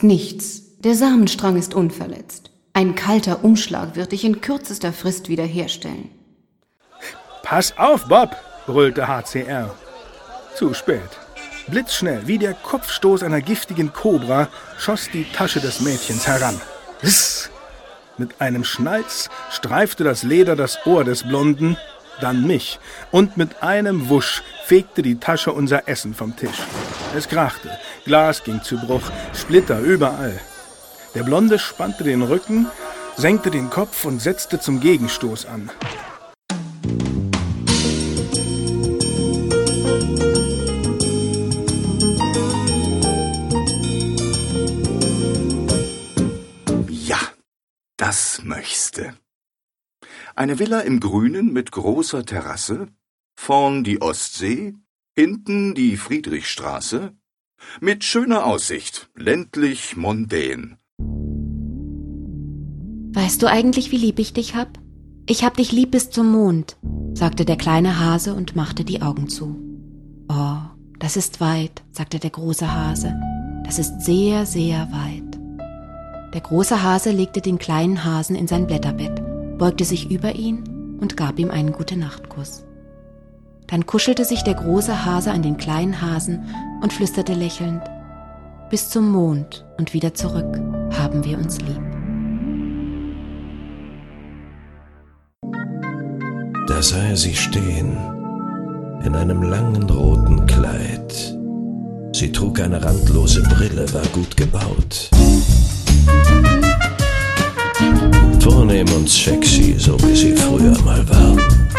ist nichts. Der Samenstrang ist unverletzt. Ein kalter Umschlag wird dich in kürzester Frist wiederherstellen. »Pass auf, Bob«, brüllte HCR. Zu spät. Blitzschnell, wie der Kopfstoß einer giftigen Kobra, schoss die Tasche des Mädchens heran. Hiss! Mit einem Schnalz streifte das Leder das Ohr des Blonden, dann mich, und mit einem Wusch fegte die Tasche unser Essen vom Tisch. Es krachte, Glas ging zu Bruch, Splitter überall. Der Blonde spannte den Rücken, senkte den Kopf und setzte zum Gegenstoß an. Ja, das möchte. Eine Villa im Grünen mit großer Terrasse, vorn die Ostsee, hinten die Friedrichstraße, mit schöner Aussicht, ländlich, mondän. »Weißt du eigentlich, wie lieb ich dich hab? Ich hab dich lieb bis zum Mond«, sagte der kleine Hase und machte die Augen zu. »Oh, das ist weit«, sagte der große Hase. »Das ist sehr, sehr weit.« Der große Hase legte den kleinen Hasen in sein Blätterbett, beugte sich über ihn und gab ihm einen Gute-Nacht-Kuss. Dann kuschelte sich der große Hase an den kleinen Hasen und flüsterte lächelnd: »Bis zum Mond und wieder zurück haben wir uns lieb.« Da sah er sie stehen, in einem langen roten Kleid. Sie trug eine randlose Brille, war gut gebaut. Vornehm und sexy, so wie sie früher mal war.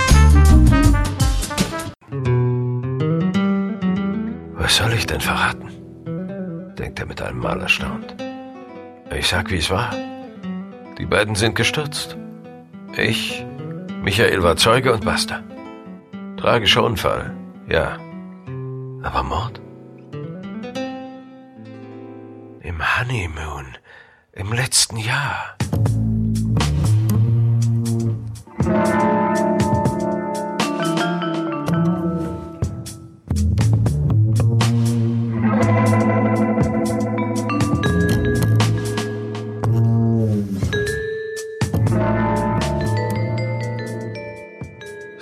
Was soll ich denn verraten? Denkt er mit einem Mal erstaunt. Ich sag, wie es war. Die beiden sind gestürzt. Michael war Zeuge und basta. Tragischer Unfall, ja. Aber Mord? Im Honeymoon, im letzten Jahr.